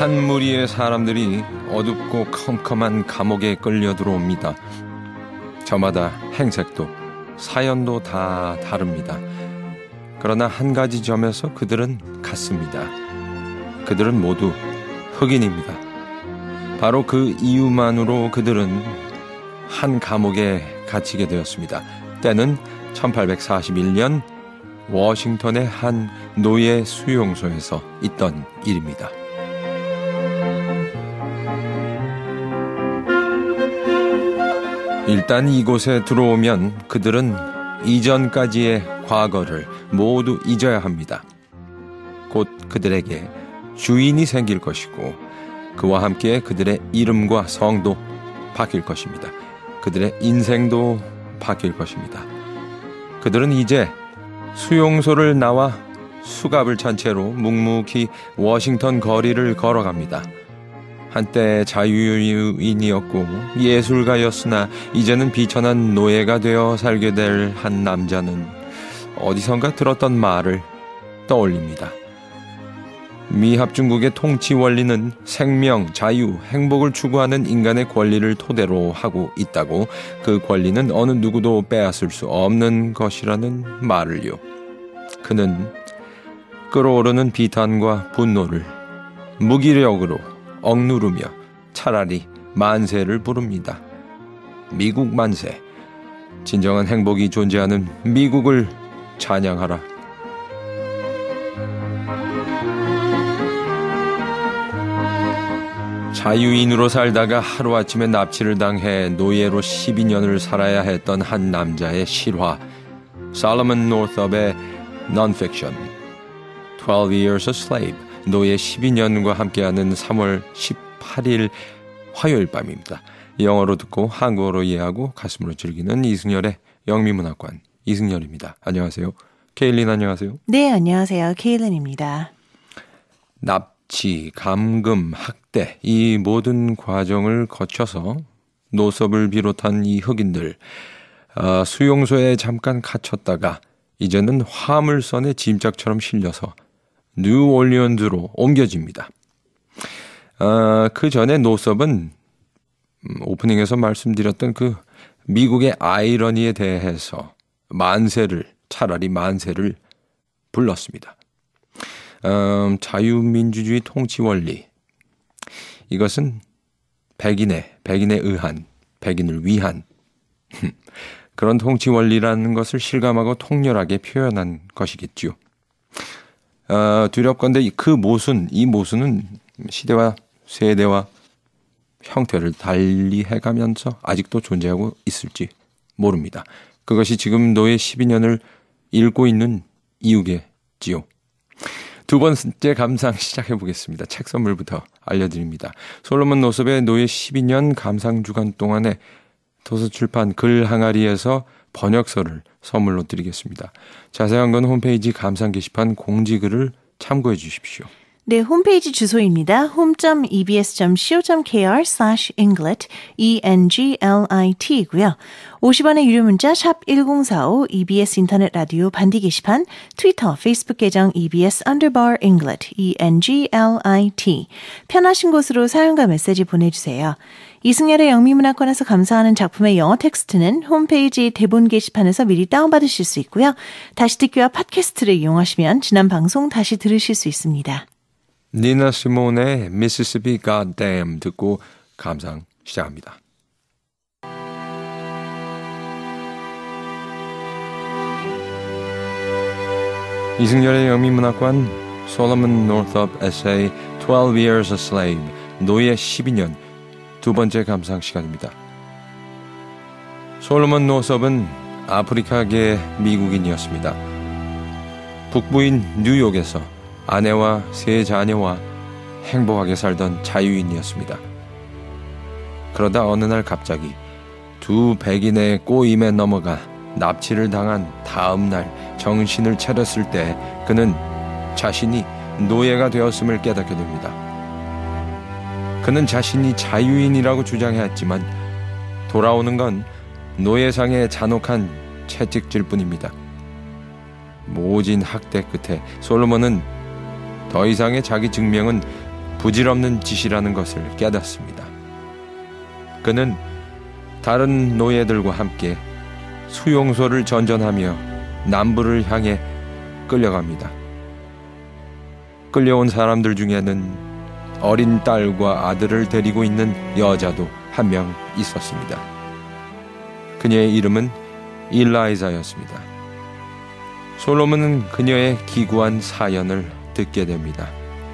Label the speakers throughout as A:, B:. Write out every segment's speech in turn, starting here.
A: 한 무리의 사람들이 어둡고 컴컴한 감옥에 끌려 들어옵니다. 저마다 행색도 사연도 다 다릅니다. 그러나 한 가지 점에서 그들은 같습니다. 그들은 모두 흑인입니다. 바로 그 이유만으로 그들은 한 감옥에 갇히게 되었습니다. 때는 1841년 워싱턴의 한 노예 수용소에서 있던 일입니다. 일단 이곳에 들어오면 그들은 이전까지의 과거를 모두 잊어야 합니다. 곧 그들에게 주인이 생길 것이고 그와 함께 그들의 이름과 성도 바뀔 것입니다. 그들의 인생도 바뀔 것입니다. 그들은 이제 수용소를 나와 수갑을 찬 채로 묵묵히 워싱턴 거리를 걸어갑니다. 한때 자유인이었고 예술가였으나 이제는 비천한 노예가 되어 살게 될 한 남자는 어디선가 들었던 말을 떠올립니다. 미합중국의 통치 원리는 생명, 자유, 행복을 추구하는 인간의 권리를 토대로 하고 있다고, 그 권리는 어느 누구도 빼앗을 수 없는 것이라는 말을요. 그는 끓어오르는 비탄과 분노를 무기력으로 억누르며 차라리 만세를 부릅니다. 미국 만세, 진정한 행복이 존재하는 미국을 찬양하라. 자유인으로 살다가 하루아침에 납치를 당해 노예로 12년을 살아야 했던 한 남자의 실화, 솔로몬 노스업의 Non-Fiction, 12 Years a Slave, 노예 12년과 함께하는 3월 18일 화요일 밤입니다. 영어로 듣고 한국어로 이해하고 가슴으로 즐기는 이승열의 영미문학관, 이승열입니다. 안녕하세요. 케일린 안녕하세요.
B: 네, 안녕하세요. 케일린입니다.
A: 납치, 감금, 학대, 이 모든 과정을 거쳐서 노섭을 비롯한 이 흑인들, 수용소에 잠깐 갇혔다가 이제는 화물선에 짐짝처럼 실려서 뉴올리언즈로 옮겨집니다. 그 전에 노섭은 오프닝에서 말씀드렸던 그 미국의 아이러니에 대해서 차라리 만세를 불렀습니다. 자유민주주의 통치 원리, 이것은 백인에 의한, 백인을 위한 그런 통치 원리라는 것을 실감하고 통렬하게 표현한 것이겠죠. 두렵건대 그 이 모순은 시대와 세대와 형태를 달리해가면서 아직도 존재하고 있을지 모릅니다. 그것이 지금 노예 12년을 읽고 있는 이유겠지요. 두 번째 감상 시작해 보겠습니다. 책 선물부터 알려드립니다. 솔로몬 노섭의 노예 12년 감상 주간 동안에 도서출판 글 항아리에서 번역서를 선물로 드리겠습니다. 자세한 건 홈페이지 감상 게시판 공지글을 참고해 주십시오.
B: 네, 홈페이지 주소입니다. home.ebs.co.kr/englit, ENGLIT고요. 50원의 유료 문자 샵 1045, EBS 인터넷 라디오 반디 게시판, 트위터, 페이스북 계정 EBS_Englit, ENGLIT. 편하신 곳으로 사연과 메시지 보내주세요. 이승열의 영미문학관에서 감상하는 작품의 영어 텍스트는 홈페이지 대본 게시판에서 미리 다운받으실 수 있고요. 다시 듣기와 팟캐스트를 이용하시면 지난 방송 다시 들으실 수 있습니다.
A: 니나 시몬의 Mississippi Goddamn 듣고 감상 시작합니다. 이승열의 영미문학관 솔로몬 노스업 에세이 12 Years a Slave, 노예 12년 두 번째 감상 시간입니다. 솔로몬 노스업은 아프리카계 미국인이었습니다. 북부인 뉴욕에서 아내와 세 자녀와 행복하게 살던 자유인이었습니다. 그러다 어느 날 갑자기 두 백인의 꼬임에 넘어가 납치를 당한 다음 날 정신을 차렸을 때 그는 자신이 노예가 되었음을 깨닫게 됩니다. 그는 자신이 자유인이라고 주장했지만 돌아오는 건 노예상의 잔혹한 채찍질 뿐입니다. 모진 학대 끝에 솔로몬은 더 이상의 자기 증명은 부질없는 짓이라는 것을 깨닫습니다. 그는 다른 노예들과 함께 수용소를 전전하며 남부를 향해 끌려갑니다. 끌려온 사람들 중에는 어린 딸과 아들을 데리고 있는 여자도 한 명 있었습니다. 그녀의 이름은 일라이자였습니다. 솔로몬은 그녀의 기구한 사연을 듣게 됩니다.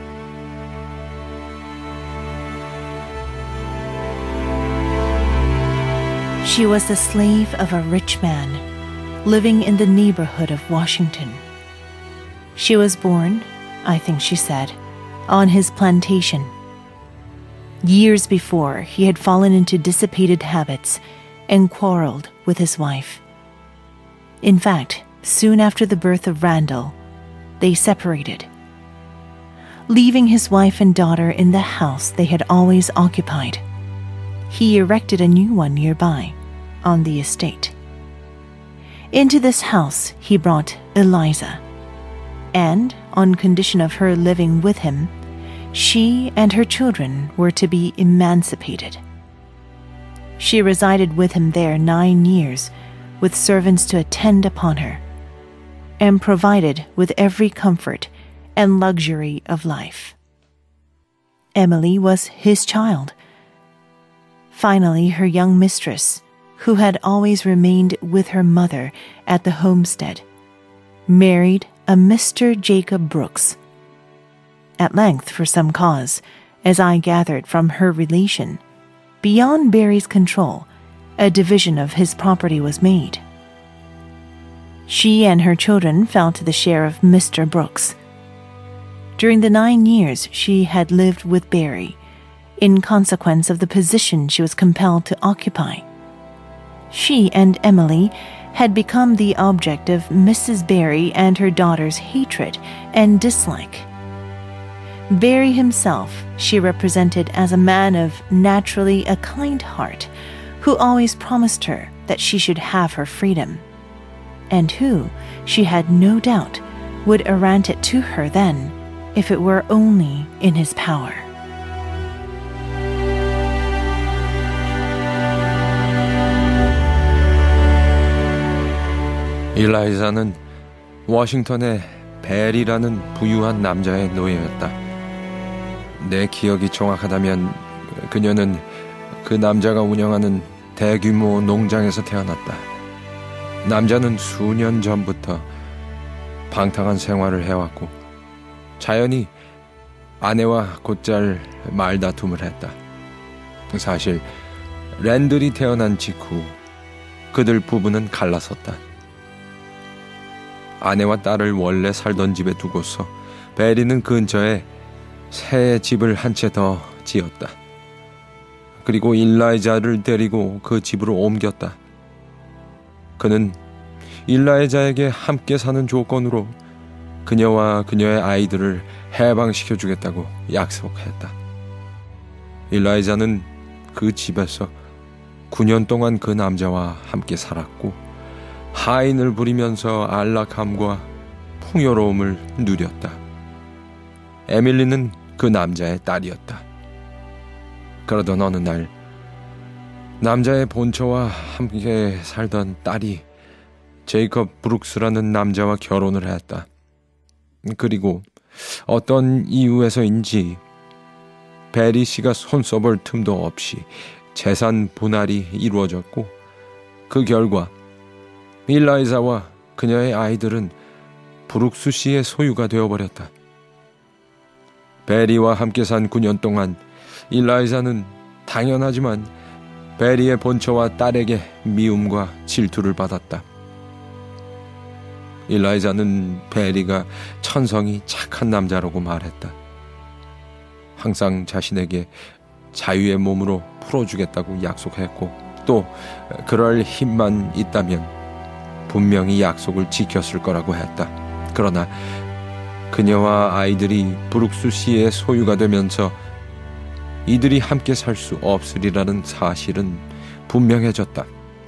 B: She was the slave of a rich man, living in the neighborhood of Washington. She was born, I think she said, on his plantation. Years before, he had fallen into dissipated habits and quarreled with his wife. In fact, soon after the birth of Randall, they separated, leaving his wife and daughter in the house they had always occupied. He erected a new one nearby, on the estate. Into this house he brought Eliza, and, on condition of her living with him, she and her children were to be emancipated. She resided with him there 9 years, with servants to attend upon her, and provided with every comfort and luxury of life. Emily was his child. Finally, her young mistress, who had always remained with her mother at the homestead, married a Mr. Jacob Brooks. At length, for some cause, as I gathered from her relation, beyond Barry's control, a division of his property was made. She and her children fell to the share of Mr. Brooks. During the 9 years she had lived with Barry, in consequence of the position she was compelled to occupy, she and Emily had become the object of Mrs. Barry and her daughter's hatred and dislike. Barry himself she represented as a man of naturally a kind heart, who always promised her that she should have her freedom, and who, she had no doubt, would grant it to her then, if it were only in his power.
A: 일라이자는 워싱턴의 벨이라는 부유한 남자의 노예였다. 내 기억이 정확하다면 그녀는 그 남자가 운영하는 대규모 농장에서 태어났다. 남자는 수년 전부터 방탕한 생활을 해왔고 자연히 아내와 곧잘 말다툼을 했다. 사실 랜들이 태어난 직후 그들 부부는 갈라섰다. 아내와 딸을 원래 살던 집에 두고서 베리는 근처에 새 집을 한 채 더 지었다. 그리고 일라이자를 데리고 그 집으로 옮겼다. 그는 일라이자에게 함께 사는 조건으로 그녀와 그녀의 아이들을 해방시켜주겠다고 약속했다. 일라이자는 그 집에서 9년 동안 그 남자와 함께 살았고 하인을 부리면서 안락함과 풍요로움을 누렸다. 에밀리는 그 남자의 딸이었다. 그러던 어느 날 남자의 본처와 함께 살던 딸이 제이컵 브룩스라는 남자와 결혼을 했다. 그리고 어떤 이유에서인지 베리 씨가 손써볼 틈도 없이 재산 분할이 이루어졌고 그 결과 일라이자와 그녀의 아이들은 브룩스 씨의 소유가 되어버렸다. 베리와 함께 산 9년 동안 일라이자는 당연하지만 베리의 본처와 딸에게 미움과 질투를 받았다. 일라이자는 베리가 천성이 착한 남자라고 말했다. 항상 자신에게 자유의 몸으로 풀어주겠다고 약속했고 또 그럴 힘만 있다면 분명히 약속을 지켰을 거라고 했다. 그러나 그녀와 아이들이 브룩스 씨의 소유가 되면서 이들이 함께 살 수 없으리라는 사실은 분명해졌다.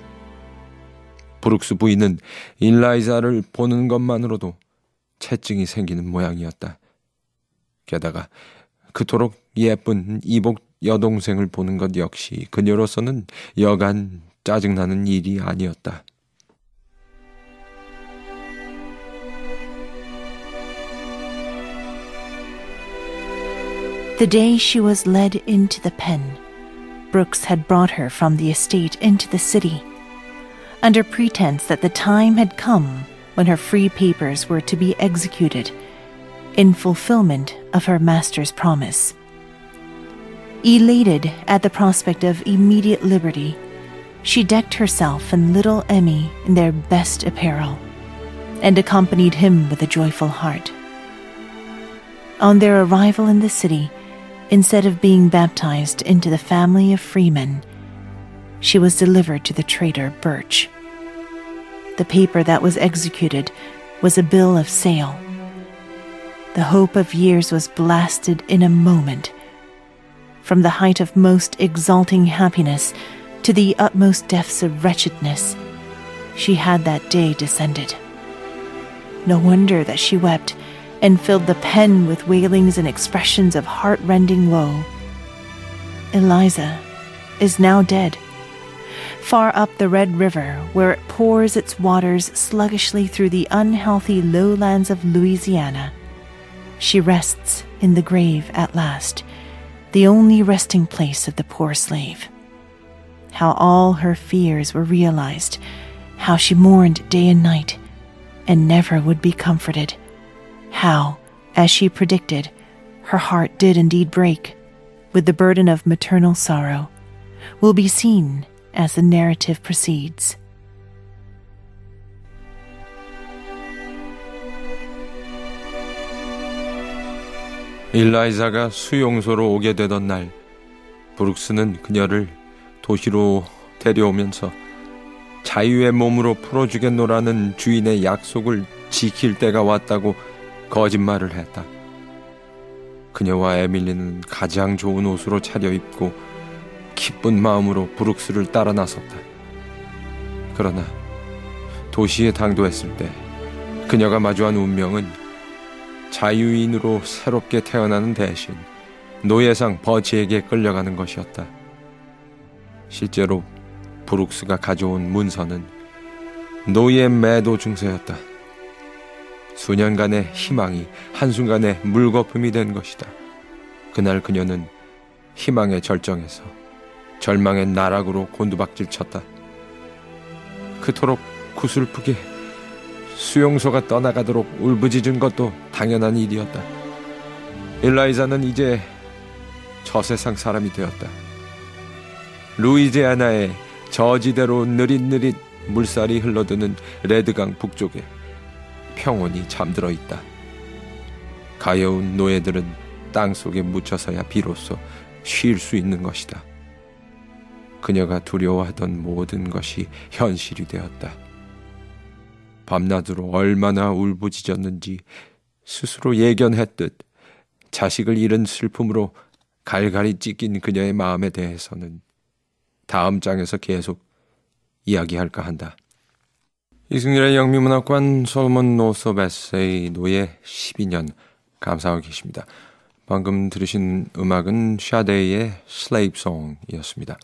A: 브룩스 부인은 일라이자를 보는 것만으로도 체증이 생기는 모양이었다. 게다가 그토록 예쁜 이복 여동생을 보는 것 역시 그녀로서는 여간 짜증나는 일이 아니었다.
B: The day she was led into the pen, Brooks had brought her from the estate into the city, under pretense that the time had come when her free papers were to be executed in fulfillment of her master's promise. Elated at the prospect of immediate liberty, she decked herself and little Emmy in their best apparel, and accompanied him with a joyful heart. On their arrival in the city, instead of being baptized into the family of freemen, she was delivered to the traitor Birch. The paper that was executed was a bill of sale. The hope of years was blasted in a moment. From the height of most exalting happiness to the utmost depths of wretchedness, she had that day descended. No wonder that she wept and filled the pen with wailings and expressions of heart-rending woe. Eliza is now dead. Far up the Red River, where it pours its waters sluggishly through the unhealthy lowlands of Louisiana, she rests in the grave at last, the only resting place of the poor slave. How all her fears were realized, how she mourned day and night, and never would be comforted. How, as she predicted, her heart did indeed break, with the burden of maternal sorrow, will be seen as the narrative proceeds.
A: 일라이자가 수용소로 오게 되던 날, 브룩스는 그녀를 도시로 데려오면서 자유의 몸으로 풀어주겠노라는 주인의 약속을 지킬 때가 왔다고 거짓말을 했다. 그녀와 에밀리는 가장 좋은 옷으로 차려입고 기쁜 마음으로 브룩스를 따라 나섰다. 그러나 도시에 당도했을 때 그녀가 마주한 운명은 자유인으로 새롭게 태어나는 대신 노예상 버치에게 끌려가는 것이었다. 실제로 브룩스가 가져온 문서는 노예 매도 증서였다. 수년간의 희망이 한순간에 물거품이 된 것이다. 그날 그녀는 희망의 절정에서 절망의 나락으로 곤두박질 쳤다. 그토록 구슬프게 수용소가 떠나가도록 울부짖은 것도 당연한 일이었다. 일라이자는 이제 저 세상 사람이 되었다. 루이지애나의 저지대로 느릿느릿 물살이 흘러드는 레드강 북쪽에 평온이 잠들어 있다. 가여운 노예들은 땅속에 묻혀서야 비로소 쉴 수 있는 것이다. 그녀가 두려워하던 모든 것이 현실이 되었다. 밤낮으로 얼마나 울부짖었는지 스스로 예견했듯 자식을 잃은 슬픔으로 갈갈이 찢긴 그녀의 마음에 대해서는 다음 장에서 계속 이야기할까 한다. 이승열의 영미문학관 솔로몬 노섭 에세이 노예 12년 감상하고 계십니다. 방금 들으신 음악은 샤데이의 Slave Song이었습니다.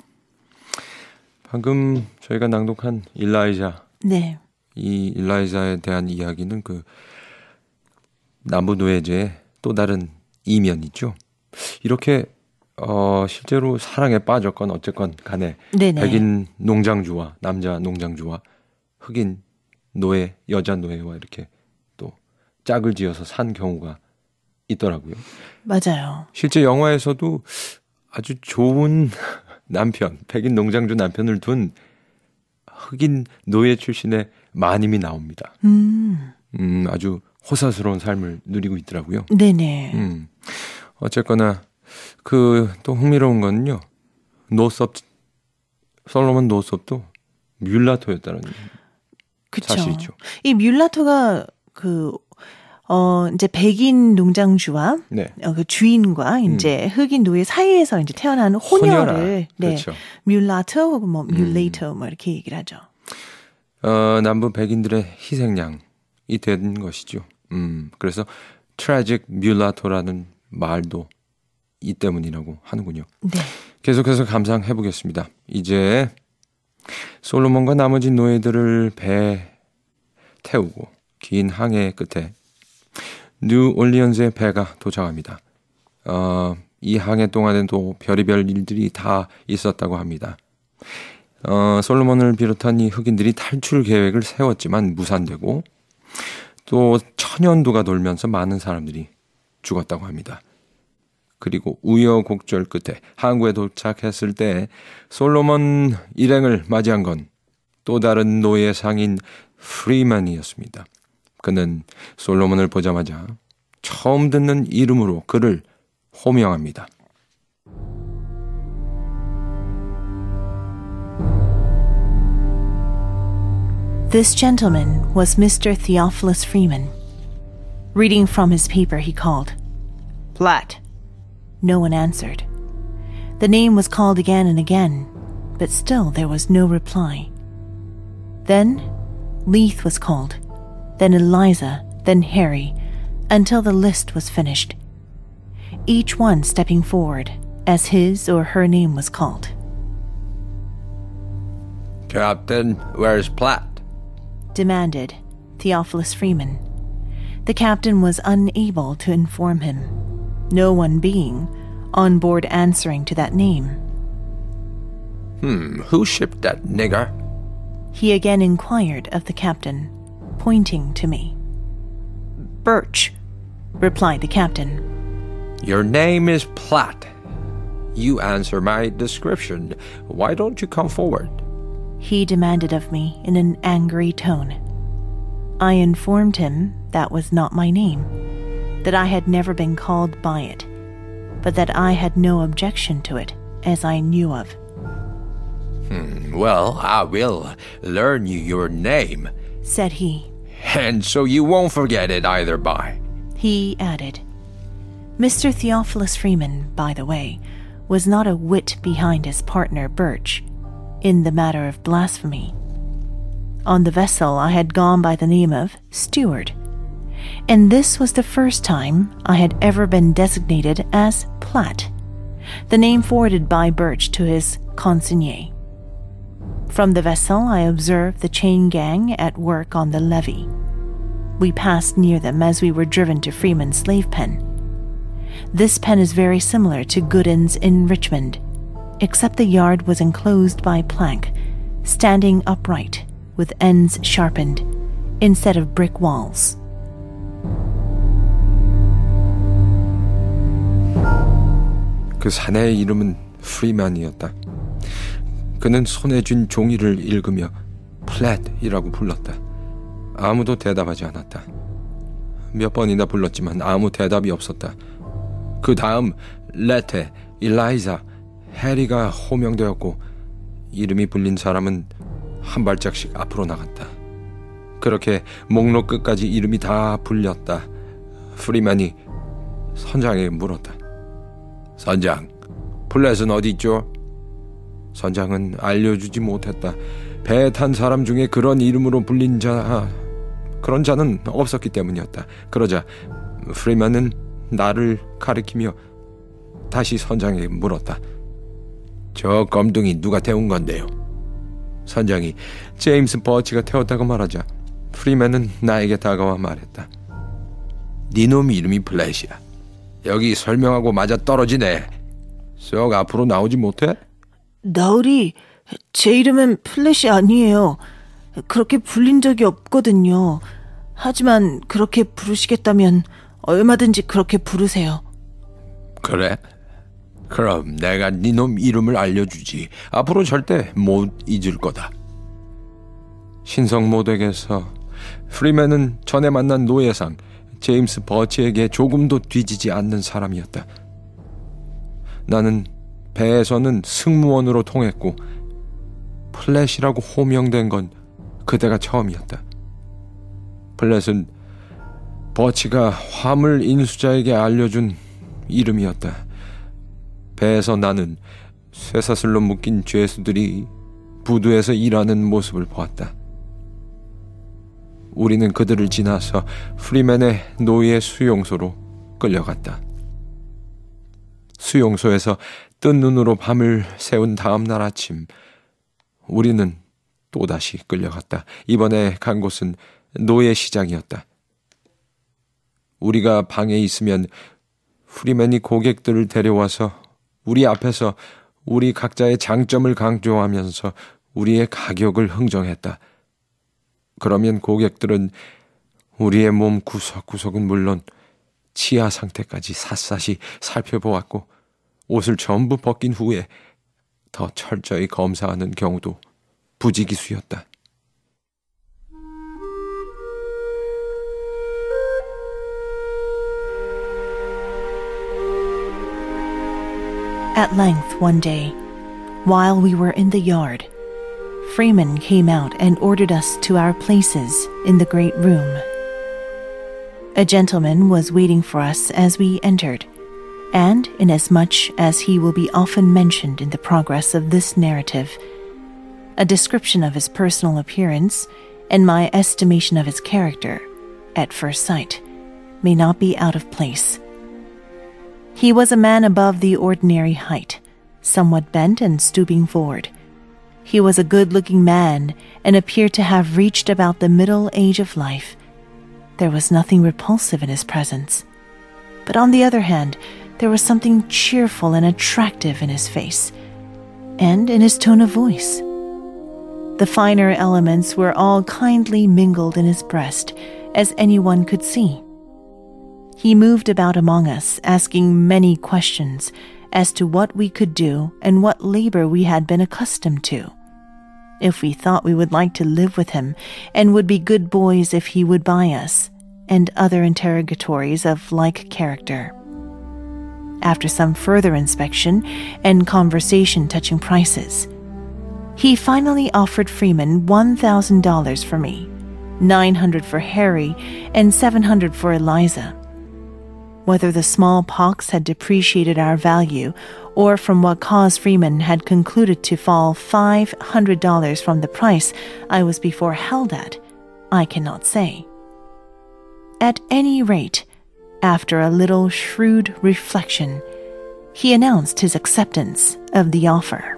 A: 방금 저희가 낭독한 일라이자,
B: 네.
A: 이 일라이자에 대한 이야기는 그 남부 노예제의 또 다른 이면이죠. 이렇게 실제로 사랑에 빠졌건 어쨌건 간에 네네. 백인 농장주와 남자 농장주와 흑인 노예, 여자 노예와 이렇게 또 짝을 지어서 산 경우가 있더라고요.
B: 맞아요.
A: 실제 영화에서도 아주 좋은 남편, 백인 농장주 남편을 둔 흑인 노예 출신의 마님이 나옵니다. 아주 호사스러운 삶을 누리고 있더라고요.
B: 네네.
A: 어쨌거나 그 또 흥미로운 거는요. 노섭, 솔로몬 노섭도 뮬라토였다는
B: 그쵸.
A: 사실이죠.
B: 이 뮬라토가 이제 백인 농장주와
A: 네.
B: 그 주인과 이제 흑인 노예 사이에서 이제 태어난 호녀를
A: 그렇죠.
B: 뮬라토 혹은 뭐 뮬레이터 뭐 이렇게 얘기를 하죠.
A: 남부 백인들의 희생양이 된 것이죠. 그래서 tragic mulatto라는 말도 이 때문이라고 하는군요.
B: 네.
A: 계속해서 감상해 보겠습니다. 이제 솔로몬과 나머지 노예들을 배에 태우고 긴 항해 끝에 뉴올리언즈의 배가 도착합니다. 이 항해 동안에도 별의별 일들이 다 있었다고 합니다. 솔로몬을 비롯한 이 흑인들이 탈출 계획을 세웠지만 무산되고 또 천연두가 돌면서 많은 사람들이 죽었다고 합니다. 그리고 우여곡절 끝에 항구에 도착했을 때 솔로몬 일행을 맞이한 건 또 다른 노예 상인 프리만이었습니다. 그는 솔로몬을 보자마자 처음 듣는 이름으로 그를 호명합니다.
B: This gentleman was Mr. Theophilus Freeman. Reading from his paper, he called, "Platt." No one answered. The name was called again and again, but still there was no reply. Then Leith was called, then Eliza, then Harry, until the list was finished, each one stepping forward as his or her name was called.
A: Captain, where's Platt?
B: Demanded Theophilus Freeman. The captain was unable to inform him, no one being on board answering to that name.
A: Who shipped that nigger?
B: He again inquired of the captain, pointing to me. Birch, replied the captain.
A: Your name is Platt. You answer my description. Why don't you come forward?
B: He demanded of me in an angry tone. I informed him that was not my name, that I had never been called by it, but that I had no objection to it, as I knew of.
A: Well, I will learn you your name,
B: said he.
A: and so you won't forget it either by.
B: He added. Mr. Theophilus Freeman, by the way, was not a whit behind his partner Birch in the matter of blasphemy. On the vessel I had gone by the name of Steward, and this was the first time I had ever been designated as Platt, the name forwarded by Birch to his consignee. From the vessel I observed the chain gang at work on the levee. We passed near them as we were driven to Freeman's slave pen. This pen is very similar to Gooden's in Richmond, except the yard was enclosed by plank, standing upright, with ends sharpened, instead of brick walls.
A: 그 사내의 이름은 프리만이었다. 그는 손에 쥔 종이를 읽으며 플랫이라고 불렀다. 아무도 대답하지 않았다. 몇 번이나 불렀지만 아무 대답이 없었다. 그 다음 레테, 일라이자, 해리가 호명되었고 이름이 불린 사람은 한 발짝씩 앞으로 나갔다. 그렇게 목록 끝까지 이름이 다 불렸다. 프리만이 선장에게 물었다. 선장, 플랫은 어디 있죠? 선장은 알려주지 못했다. 배에 탄 사람 중에 그런 이름으로 불린 그런 자는 없었기 때문이었다. 그러자 프리만은 나를 가리키며 다시 선장에게 물었다. 저 검둥이 누가 태운 건데요? 선장이 제임스 버치가 태웠다고 말하자 프리만은 나에게 다가와 말했다. 니놈 이름이 플랫이야. 여기 설명하고 맞아 떨어지네. 썩 앞으로 나오지 못해?
B: 나으리, 제 이름은 플랫이 아니에요. 그렇게 불린 적이 없거든요. 하지만 그렇게 부르시겠다면 얼마든지 그렇게 부르세요.
A: 그래? 그럼 내가 니놈 이름을 알려주지. 앞으로 절대 못 잊을 거다. 신성모덱에서 프리맨은 전에 만난 노예상 제임스 버치에게 조금도 뒤지지 않는 사람이었다. 나는 배에서는 승무원으로 통했고 플랫이라고 호명된 건 그때가 처음이었다. 플랫은 버치가 화물 인수자에게 알려준 이름이었다. 배에서 나는 쇠사슬로 묶인 죄수들이 부두에서 일하는 모습을 보았다. 우리는 그들을 지나서 프리맨의 노예 수용소로 끌려갔다. 수용소에서 뜬 눈으로 밤을 새운 다음 날 아침, 우리는 또다시 끌려갔다. 이번에 간 곳은 노예 시장이었다. 우리가 방에 있으면 프리맨이 고객들을 데려와서 우리 앞에서 우리 각자의 장점을 강조하면서 우리의 가격을 흥정했다. 그러면 고객들은 우리의 몸 구석구석은 물론 치아 상태까지 샅샅이 살펴보았고 옷을 전부 벗긴 후에 더 철저히 검사하는 경우도 부지기수였다.
B: At length, one day, while we were in the yard, Freeman came out and ordered us to our places in the great room. A gentleman was waiting for us as we entered, and inasmuch as he will be often mentioned in the progress of this narrative, a description of his personal appearance and my estimation of his character, at first sight, may not be out of place. He was a man above the ordinary height, somewhat bent and stooping forward. He was a good-looking man and appeared to have reached about the middle age of life. There was nothing repulsive in his presence. But on the other hand, there was something cheerful and attractive in his face, and in his tone of voice. The finer elements were all kindly mingled in his breast, as anyone could see. He moved about among us, asking many questions as to what we could do and what labor we had been accustomed to, if we thought we would like to live with him and would be good boys if he would buy us, and other interrogatories of like character. After some further inspection and conversation touching prices, he finally offered Freeman $1,000 for me, $900 for Harry, and $700 for Eliza. Whether the smallpox had depreciated our value, or from what cause Freeman had concluded to fall $500 from the price I was before held at, I cannot say. At any rate, after a little shrewd reflection, he announced his acceptance of the offer.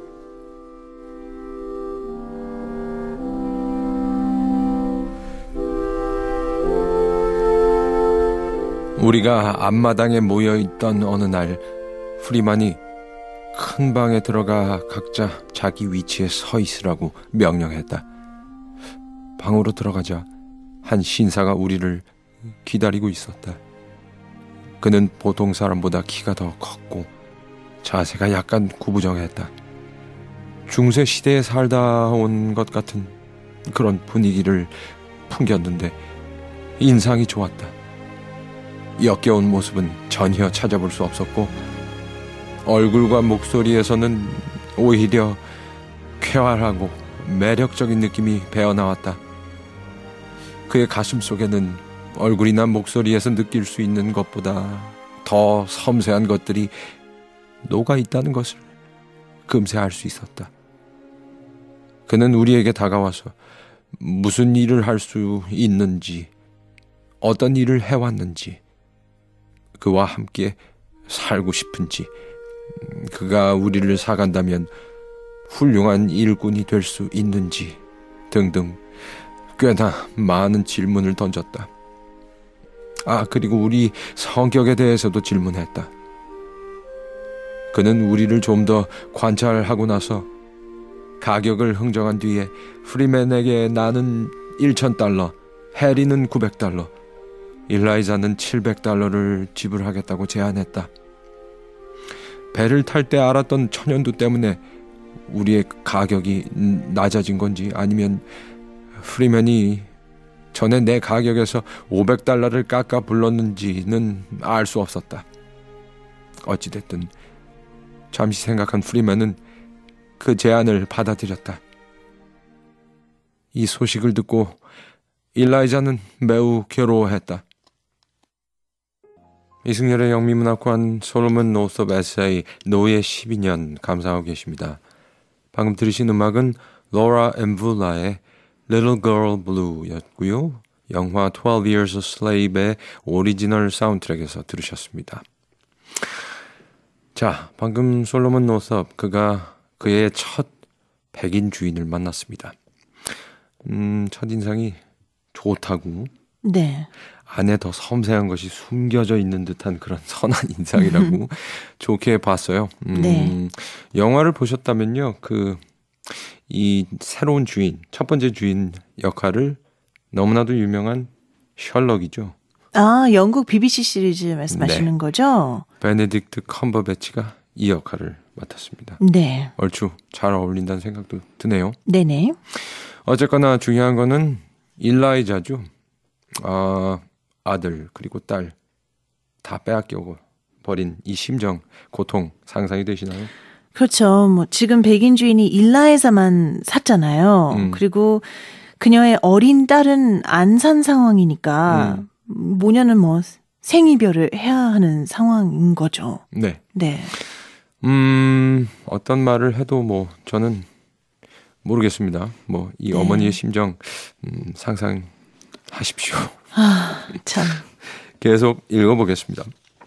A: 우리가 앞마당에 모여있던 어느 날 프리만이 큰 방에 들어가 각자 자기 위치에 서 있으라고 명령했다. 방으로 들어가자 한 신사가 우리를 기다리고 있었다. 그는 보통 사람보다 키가 더 컸고 자세가 약간 구부정했다. 중세 시대에 살다 온 것 같은 그런 분위기를 풍겼는데 인상이 좋았다. 역겨운 모습은 전혀 찾아볼 수 없었고 얼굴과 목소리에서는 오히려 쾌활하고 매력적인 느낌이 배어나왔다. 그의 가슴 속에는 얼굴이나 목소리에서 느낄 수 있는 것보다 더 섬세한 것들이 녹아 있다는 것을 금세 알 수 있었다. 그는 우리에게 다가와서 무슨 일을 할 수 있는지, 어떤 일을 해왔는지, 그와 함께 살고 싶은지, 그가 우리를 사간다면 훌륭한 일꾼이 될 수 있는지 등등 꽤나 많은 질문을 던졌다. 그리고 우리 성격에 대해서도 질문했다. 그는 우리를 좀 더 관찰하고 나서 가격을 흥정한 뒤에 프리맨에게 나는 $1,000, 해리는 $900, 일라이자는 $700를 지불하겠다고 제안했다. 배를 탈 때 알았던 천연두 때문에 우리의 가격이 낮아진 건지 아니면 프리맨이 전에 내 가격에서 $500를 깎아 불렀는지는 알 수 없었다. 어찌됐든 잠시 생각한 프리맨은 그 제안을 받아들였다. 이 소식을 듣고 일라이자는 매우 괴로워했다. 이승열의 영미문학관 솔로몬 노스업 에세이 노예 12년 감상하고 계십니다. 방금 들으신 음악은 로라 엠블라의 Little Girl Blue 였고요. 영화 12 Years a Slave의 오리지널 사운드트랙에서 들으셨습니다. 자, 방금 솔로몬 노섭 그가 그의 첫 백인 주인을 만났습니다. 첫인상이 좋다고.
B: 네.
A: 안에 더 섬세한 것이 숨겨져 있는 듯한 그런 선한 인상이라고 좋게 봤어요.
B: 네.
A: 영화를 보셨다면요, 이 새로운 주인, 첫 번째 주인 역할을 너무나도 유명한 셜록이죠.
B: 아, 영국 BBC 시리즈 말씀하시는 거죠?
A: 베네딕트 컴버배치가 이 역할을 맡았습니다.
B: 네.
A: 얼추 잘 어울린다는 생각도 드네요.
B: 네네.
A: 어쨌거나 중요한 거는 일라이자죠. 아들 그리고 딸 다 빼앗겨 버린 이 심정, 고통 상상이 되시나요?
B: 그렇죠. 뭐 지금 백인 주인이 일라에서만 샀잖아요. 그리고 그녀의 어린 딸은 안 산 상황이니까 모녀는 뭐 생이별을 해야 하는 상황인 거죠.
A: 네.
B: 네.
A: 어떤 말을 해도 뭐 저는 모르겠습니다. 뭐 이 어머니의 심정 상상하십시오.
B: 아, 참.
A: 계속 읽어보겠습니다.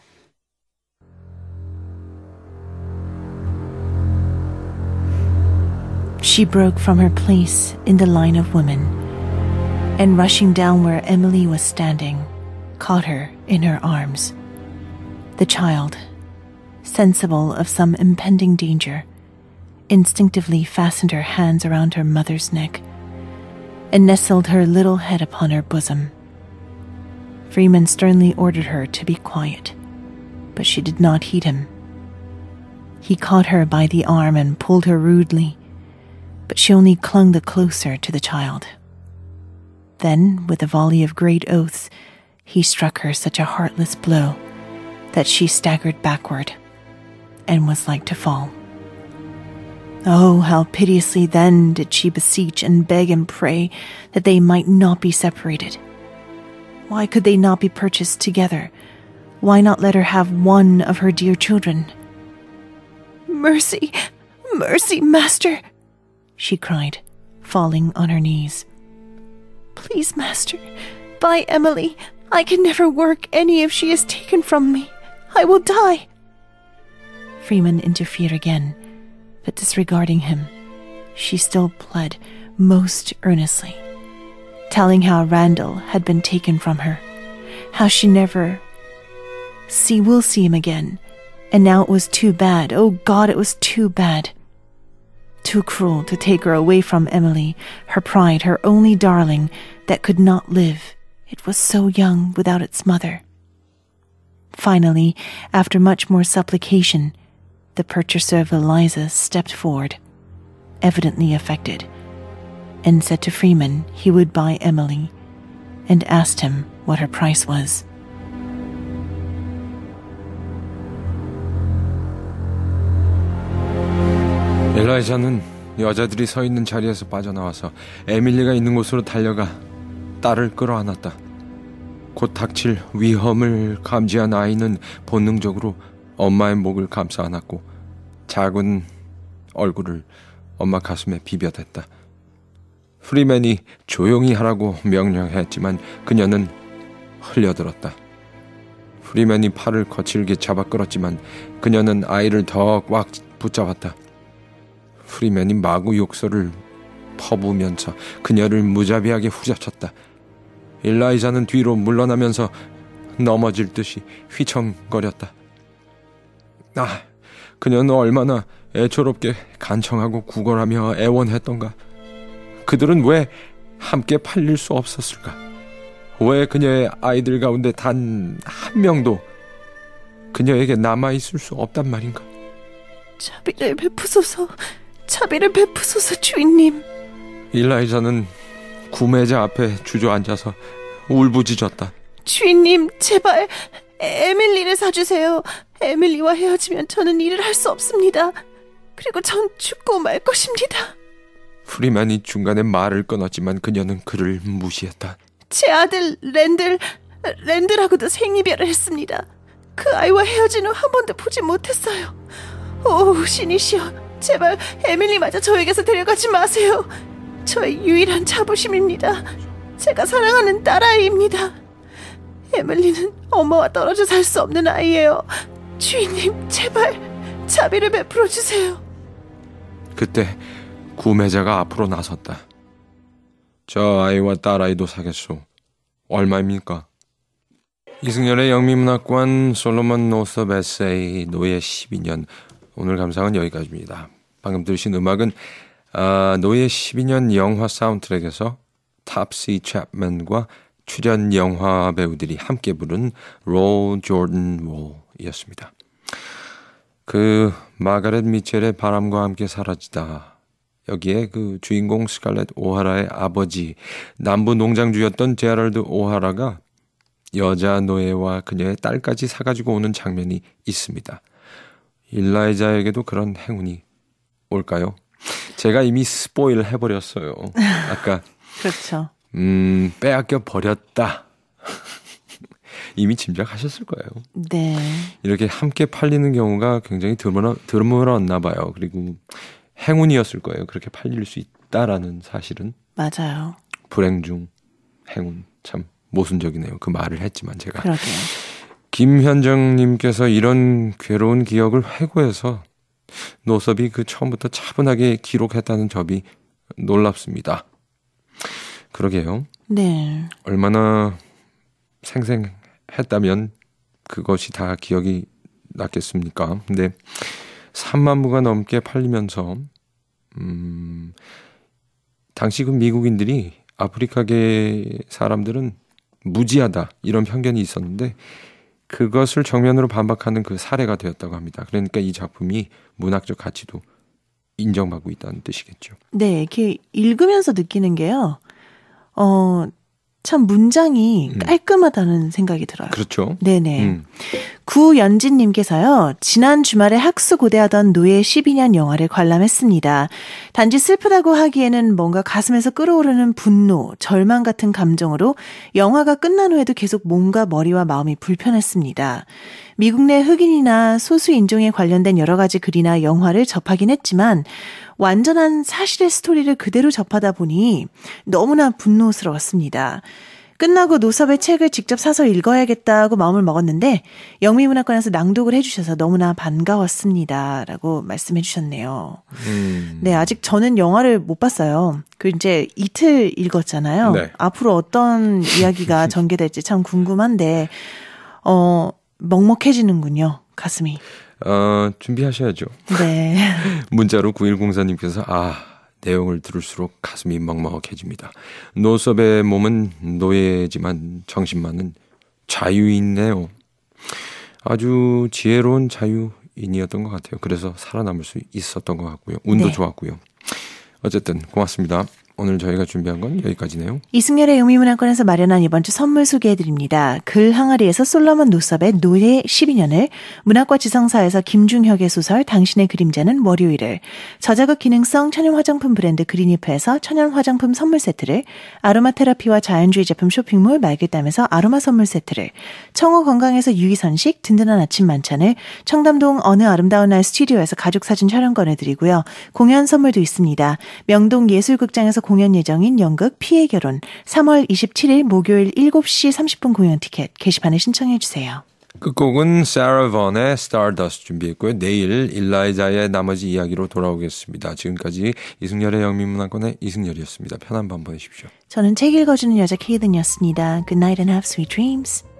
B: She broke from her place in the line of women and rushing down where Emily was standing, caught her in her arms. The child, sensible of some impending danger, instinctively fastened her hands around her mother's neck and nestled her little head upon her bosom. Freeman sternly ordered her to be quiet, but she did not heed him. He caught her by the arm and pulled her rudely, but she only clung the closer to the child. Then, with a volley of great oaths, he struck her such a heartless blow that she staggered backward and was like to fall. Oh, how piteously then did she beseech and beg and pray that they might not be separated. Why could they not be purchased together? Why not let her have one of her dear children? Mercy, mercy, master, she cried, falling on her knees. Please, master, buy Emily. I can never work any if she is taken from me. I will die. Freeman interfered again, but disregarding him, she still pled most earnestly, telling how Randall had been taken from her, how she never will see him again, and now it was too bad. Oh God, it was too bad. Too cruel to take her away from Emily, her pride, her only darling that could not live. It was so young without its mother. Finally, after much more supplication, the purchaser of Eliza stepped forward, evidently affected, and said to Freeman he would buy Emily, and asked him what her price was.
A: 엘라이자는 여자들이 서 있는 자리에서 빠져나와서 에밀리가 있는 곳으로 달려가 딸을 끌어안았다. 곧 닥칠 위험을 감지한 아이는 본능적으로 엄마의 목을 감싸 안았고 작은 얼굴을 엄마 가슴에 비벼댔다. 프리맨이 조용히 하라고 명령했지만 그녀는 흘려들었다. 프리맨이 팔을 거칠게 잡아 끌었지만 그녀는 아이를 더 꽉 붙잡았다. 프리맨이 마구 욕설을 퍼부으면서 그녀를 무자비하게 후려쳤다. 일라이자는 뒤로 물러나면서 넘어질 듯이 휘청거렸다. 그녀는 얼마나 애처롭게 간청하고 구걸하며 애원했던가. 그들은 왜 함께 팔릴 수 없었을까? 왜 그녀의 아이들 가운데 단 한 명도 그녀에게 남아있을 수 없단 말인가?
B: 자비를 베푸소서, 자비를 베푸소서 주인님.
A: 일라이자는 구매자 앞에 주저앉아서 울부짖었다.
B: 주인님, 제발 에밀리를 사주세요. 에밀리와 헤어지면 저는 일을 할 수 없습니다. 그리고 전 죽고 말 것입니다.
A: 프리맨이 중간에 말을 끊었지만 그녀는 그를 무시했다.
B: 제 아들 랜들하고도 생이별을 했습니다. 그 아이와 헤어진 후 한 번도 보지 못했어요. 오, 신이시여, 제발 에밀리마저 저에게서 데려가지 마세요. 저의 유일한 자부심입니다. 제가 사랑하는 딸아이입니다. 에밀리는 엄마와 떨어져 살 수 없는 아이예요. 주인님, 제발 자비를 베풀어 주세요.
A: 그때 구매자가 앞으로 나섰다. 저 아이와 딸아이도 사겠소. 얼마입니까? 이승열의 영미문학관 솔로몬 노섭 에세이 노예 12년. 오늘 감상은 여기까지입니다. 방금 들으신 음악은 노예 12년 영화 사운드트랙에서 탑시 챕맨과 출연 영화 배우들이 함께 부른 롤 조던 롤이었습니다. 그 마가렛 미첼의 바람과 함께 사라지다. 여기에 그 주인공 스칼렛 오하라의 아버지, 남부 농장주였던 제럴드 오하라가 여자 노예와 그녀의 딸까지 사가지고 오는 장면이 있습니다. 일라이자에게도 그런 행운이 올까요? 제가 이미 스포일 해버렸어요. 아까
B: 그렇죠.
A: 빼앗겨 버렸다. 이미 짐작하셨을 거예요.
B: 네.
A: 이렇게 함께 팔리는 경우가 굉장히 드물었나 봐요. 그리고 행운이었을 거예요. 그렇게 팔릴 수 있다라는 사실은.
B: 맞아요.
A: 불행 중 행운. 참 모순적이네요. 그 말을 했지만 제가.
B: 그러게요.
A: 김현정님께서 이런 괴로운 기억을 회고해서 노섭이 그 처음부터 차분하게 기록했다는 점이 놀랍습니다. 그러게요.
B: 네.
A: 얼마나 생생했다면 그것이 다 기억이 났겠습니까? 근데 3만 부가 넘게 팔리면서 당시 그 미국인들이 아프리카계 사람들은 무지하다 이런 편견이 있었는데 그것을 정면으로 반박하는 그 사례가 되었다고 합니다. 그러니까 이 작품이 문학적 가치도 인정받고 있다는 뜻이겠죠.
B: 네, 이렇게 읽으면서 느끼는 게요. 참 문장이 깔끔하다는 생각이 들어요.
A: 그렇죠.
B: 네네. 구연진님께서요. 지난 주말에 학수고대하던 노예 12년 영화를 관람했습니다. 단지 슬프다고 하기에는 뭔가 가슴에서 끓어오르는 분노, 절망 같은 감정으로 영화가 끝난 후에도 계속 몸과 머리와 마음이 불편했습니다. 미국 내 흑인이나 소수 인종에 관련된 여러 가지 글이나 영화를 접하긴 했지만 완전한 사실의 스토리를 그대로 접하다 보니 너무나 분노스러웠습니다. 끝나고 노섭의 책을 직접 사서 읽어야겠다고 마음을 먹었는데 영미문학관에서 낭독을 해주셔서 너무나 반가웠습니다. 라고 말씀해 주셨네요. 네, 아직 저는 영화를 못 봤어요. 그 이제 이틀 읽었잖아요.
A: 네.
B: 앞으로 어떤 이야기가 전개될지 참 궁금한데 먹먹해지는군요. 가슴이.
A: 준비하셔야죠.
B: 네.
A: 문자로 9104님께서 내용을 들을수록 가슴이 먹먹해집니다. 노섭의 몸은 노예지만 정신만은 자유인네요. 아주 지혜로운 자유인이었던 것 같아요. 그래서 살아남을 수 있었던 것 같고요. 운도
B: 네.
A: 좋았고요. 어쨌든 고맙습니다. 오늘 저희가 준비한 건 여기까지네요.
B: 이승열의 영미문학관에서 마련한 이번 주 선물 소개해드립니다. 글 항아리에서 솔로몬 노섭의 노예 12년을, 문학과 지성사에서 김중혁의 소설 당신의 그림자는 월요일을, 저자극 기능성 천연 화장품 브랜드 그린이프에서 천연 화장품 선물 세트를, 아로마 테라피와 자연주의 제품 쇼핑몰 말길담에서 아로마 선물 세트를, 청호 건강에서 유기선식 든든한 아침 만찬을, 청담동 어느 아름다운 날 스튜디오에서 가족사진 촬영권을 드리고요. 공연 선물도 있습니다. 명동 예술극장에서 공연 예정인 연극 피의 결혼 3월 27일 목요일 7시 30분 공연 티켓 게시판에 신청해 주세요.
A: 끝곡은 사라 번의 Stardust 준비했고요. 내일 일라이자의 나머지 이야기로 돌아오겠습니다. 지금까지 이승열의 영미문학관의 이승열이었습니다. 편한 밤 보내십시오.
B: 저는 책 읽어주는 여자 케이든이었습니다. Good night and have sweet dreams.